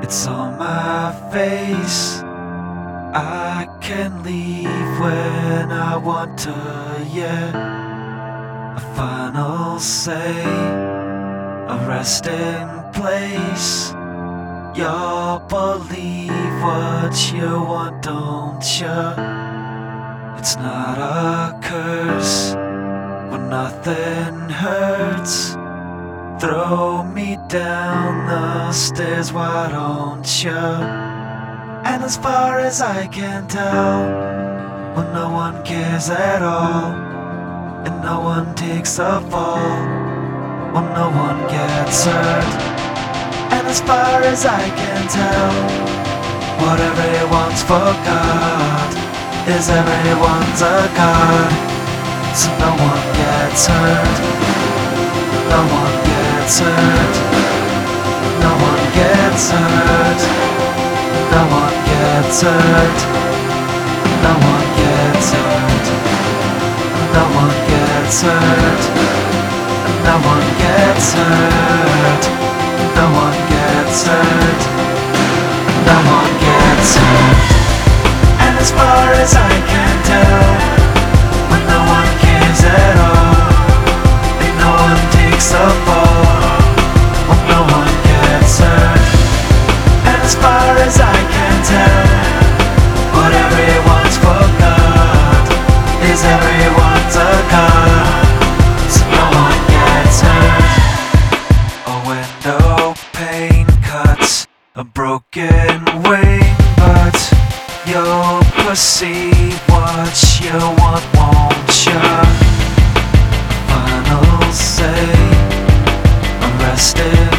It's on my face. I can leave when I want to, yeah. A final say, a resting place. You'll believe what you want, don't you? It's not a curse when nothing hurts. Throw me down the stairs, why don't you? And as far as I can tell, when no one cares at all, and no one takes a fall, when no one gets hurt. And as far as I can tell, what everyone's forgot is everyone's a god. So no one gets hurt, no one gets hurt, no one gets hurt, no one gets hurt, no one gets hurt, no one gets hurt, no one gets hurt, no one gets hurt, no one gets hurt. And as far as I can tell, when no one cares at all, and no one takes a fall, when no one gets hurt. And as far as I can tell, what everyone's forgot is everyone's a god. So no one gets hurt. A window pane cuts a broken wing, but you'll perceive what you want, won't you? Final say, a resting